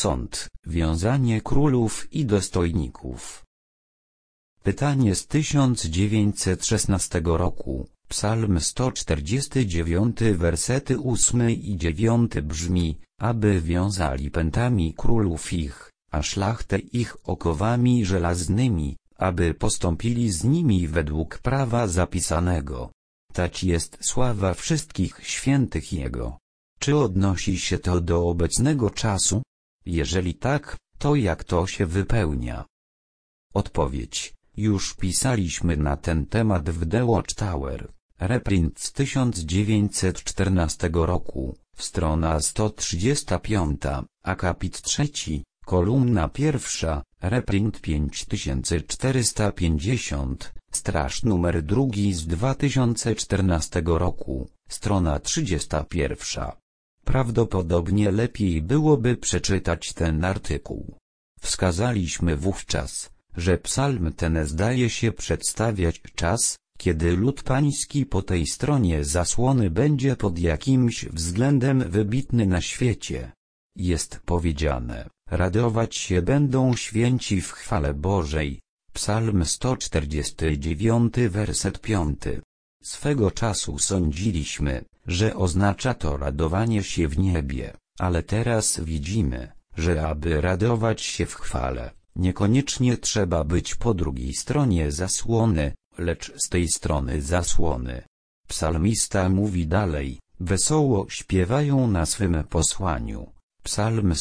sąd, wiązanie królów i dostojników. Pytanie z 1916 roku, Psalm 149, wersety 8 i 9 brzmi, aby wiązali pętami królów ich, a szlachtę ich okowami żelaznymi, aby postąpili z nimi według prawa zapisanego. Tać jest sława wszystkich świętych Jego. Czy odnosi się to do obecnego czasu? Jeżeli tak, to jak to się wypełnia? Odpowiedź. Już pisaliśmy na ten temat w The Watchtower. Reprint z 1914 roku, strona 135, akapit 3, kolumna 1, reprint 5450, straż numer 2 z 2014 roku, strona 31. Prawdopodobnie lepiej byłoby przeczytać ten artykuł. Wskazaliśmy wówczas, że psalm ten zdaje się przedstawiać czas, kiedy lud pański po tej stronie zasłony będzie pod jakimś względem wybitny na świecie. Jest powiedziane, radować się będą święci w chwale Bożej. Psalm 149, werset 5. Swego czasu sądziliśmy, że oznacza to radowanie się w niebie, ale teraz widzimy, że aby radować się w chwale, niekoniecznie trzeba być po drugiej stronie zasłony, lecz z tej strony zasłony. Psalmista mówi dalej, wesoło śpiewają na swym posłaniu. Psalm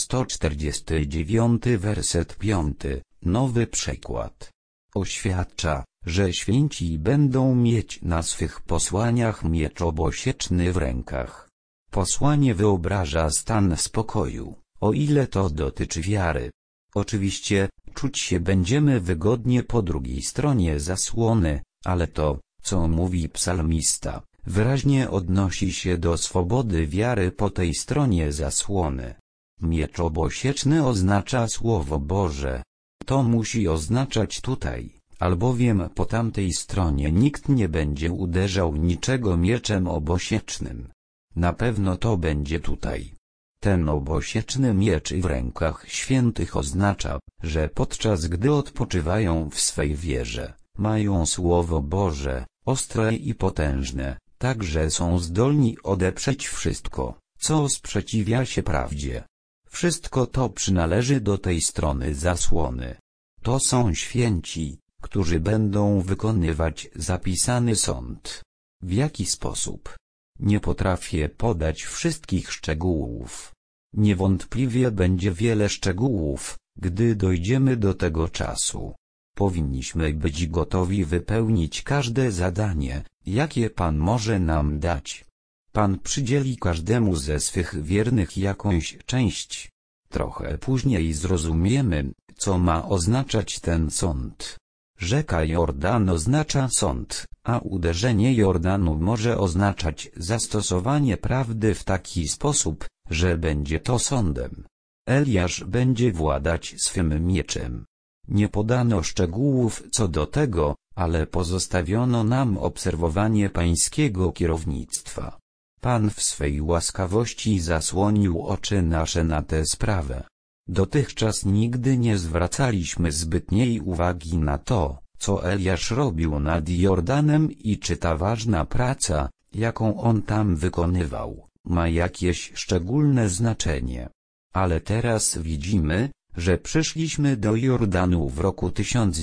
149, werset 5, nowy przekład. Oświadcza, że święci będą mieć na swych posłaniach miecz obosieczny w rękach. Posłanie wyobraża stan spokoju, o ile to dotyczy wiary. Oczywiście, czuć się będziemy wygodnie po drugiej stronie zasłony, ale to, co mówi psalmista, wyraźnie odnosi się do swobody wiary po tej stronie zasłony. Miecz obosieczny oznacza Słowo Boże. To musi oznaczać tutaj, albowiem po tamtej stronie nikt nie będzie uderzał niczego mieczem obosiecznym. Na pewno to będzie tutaj. Ten obosieczny miecz w rękach świętych oznacza, że podczas gdy odpoczywają w swej wierze, mają Słowo Boże, ostre i potężne, tak że są zdolni odeprzeć wszystko, co sprzeciwia się prawdzie. Wszystko to przynależy do tej strony zasłony. To są święci, którzy będą wykonywać zapisany sąd. W jaki sposób? Nie potrafię podać wszystkich szczegółów. Niewątpliwie będzie wiele szczegółów, gdy dojdziemy do tego czasu. Powinniśmy być gotowi wypełnić każde zadanie, jakie Pan może nam dać. Pan przydzieli każdemu ze swych wiernych jakąś część. Trochę później zrozumiemy, co ma oznaczać ten sąd. Rzeka Jordan oznacza sąd, a uderzenie Jordanu może oznaczać zastosowanie prawdy w taki sposób, że będzie to sądem. Eliasz będzie władać swym mieczem. Nie podano szczegółów co do tego, ale pozostawiono nam obserwowanie pańskiego kierownictwa. Pan w swej łaskawości zasłonił oczy nasze na tę sprawę. Dotychczas nigdy nie zwracaliśmy zbytniej uwagi na to, co Eliasz robił nad Jordanem i czy ta ważna praca, jaką on tam wykonywał, ma jakieś szczególne znaczenie. Ale teraz widzimy, że przyszliśmy do Jordanu w roku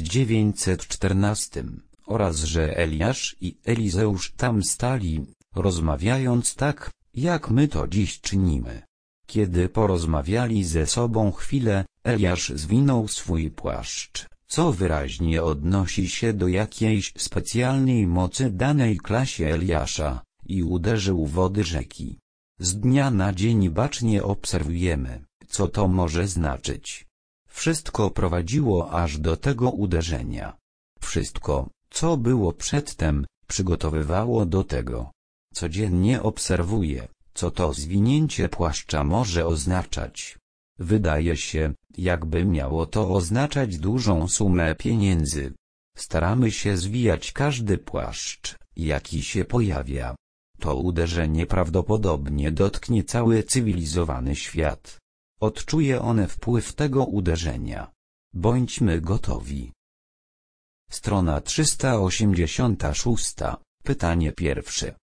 1914 oraz że Eliasz i Elizeusz tam stali, rozmawiając tak, jak my to dziś czynimy. Kiedy porozmawiali ze sobą chwilę, Eliasz zwinął swój płaszcz, co wyraźnie odnosi się do jakiejś specjalnej mocy danej klasie Eliasza, i uderzył wody rzeki. Z dnia na dzień bacznie obserwujemy, co to może znaczyć. Wszystko prowadziło aż do tego uderzenia. Wszystko, co było przedtem, przygotowywało do tego. Codziennie obserwuję, co to zwinięcie płaszcza może oznaczać. Wydaje się, jakby miało to oznaczać dużą sumę pieniędzy. Staramy się zwijać każdy płaszcz, jaki się pojawia. To uderzenie prawdopodobnie dotknie cały cywilizowany świat. Odczuje one wpływ tego uderzenia. Bądźmy gotowi. Strona 386. Pytanie pierwsze.